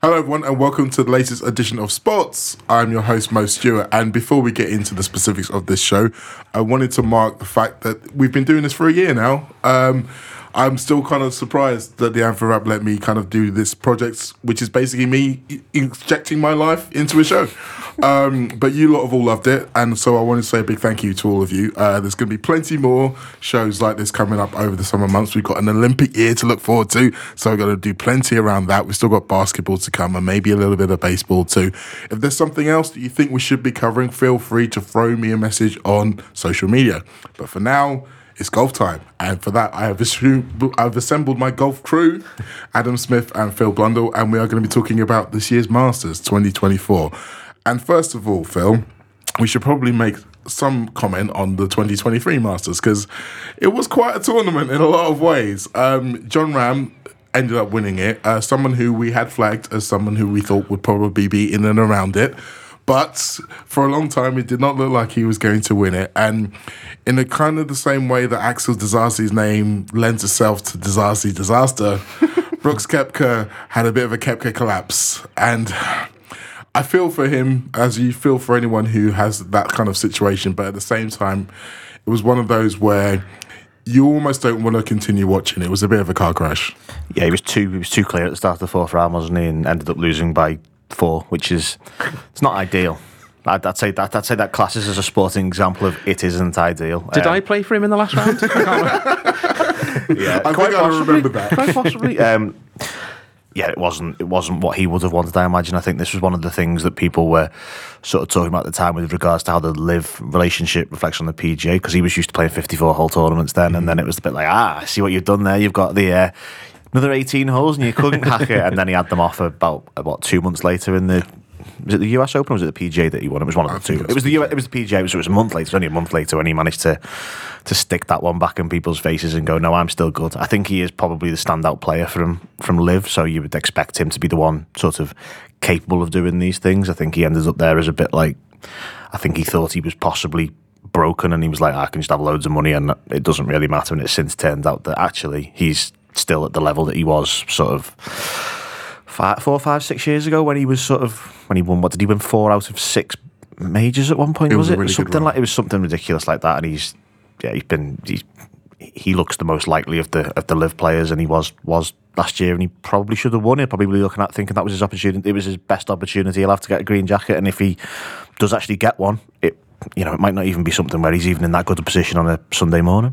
Hello everyone and welcome to the latest edition of Sports. I'm your host Mo Stewart, and before we get into the specifics of this show, I wanted to mark the fact that we've been doing this for a year now. I'm still kind of surprised that the Anthem Rap let me kind of do this project, which is basically me injecting my life into a show. But you lot have all loved it, and so I want to say a big thank you to all of you. There's going to be plenty more shows like this coming up over the summer months. We've got an Olympic year to look forward to, so we're going to do plenty around that. We've still got basketball to come and maybe a little bit of baseball too. If there's something else that you think we should be covering, feel free to throw me a message on social media. But for now, it's golf time, and for that I've assembled my golf crew, Adam Smith and Phil Blundell, and we are going to be talking about this year's Masters 2024. And first of all, Phil, we should probably make some comment on the 2023 Masters, because it was quite a tournament in a lot of ways. Jon Rahm ended up winning it, someone who we had flagged as someone who we thought would probably be in and around it. But for a long time, it did not look like he was going to win it. And in a kind of the same way that Axel Disasi's name lends itself to disaster, Brooks Koepka had a bit of a Koepka collapse. And I feel for him as you feel for anyone who has that kind of situation. But at the same time, it was one of those where you almost don't want to continue watching. It was a bit of a car crash. Yeah, he was too clear at the start of the fourth round, wasn't he? And ended up losing by 4, which is it's not ideal. I'd say that classes as a sporting example of it isn't ideal. Did I play for him in the last round? Yeah, I think I remember that. Quite possibly. Yeah, it wasn't what he would have wanted, I imagine. I think this was one of the things that people were sort of talking about at the time with regards to how the Liv relationship reflects on the PGA, because he was used to playing 54-hole tournaments then, and then it was a bit like, I see what you've done there. You've got the another 18 holes and you couldn't hack it, and then he had them off about 2 months later in the... Was it the US Open or was it the PGA that he won? It was one of the two. It was the PGA, so it was a month later. It was only a month later when he managed to stick that one back in people's faces and go, no, I'm still good. I think he is probably the standout player from Liv, so you would expect him to be the one sort of capable of doing these things. I think he ended up there as a bit like... I think he thought he was possibly broken, and he was like, I can just have loads of money and it doesn't really matter, and it's since turned out that actually he's still at the level that he was sort of 4, 5, 6 years ago when he was when he won. What did he win? 4 out of 6 majors at one point? Was it really something like? It was something ridiculous like that. And he looks the most likely of the Liv players, and he was last year, and he probably should have won. He'll probably be looking at thinking that was his opportunity. It was his best opportunity. He'll have to get a green jacket, and if he does actually get one, it might not even be something where he's even in that good a position on a Sunday morning.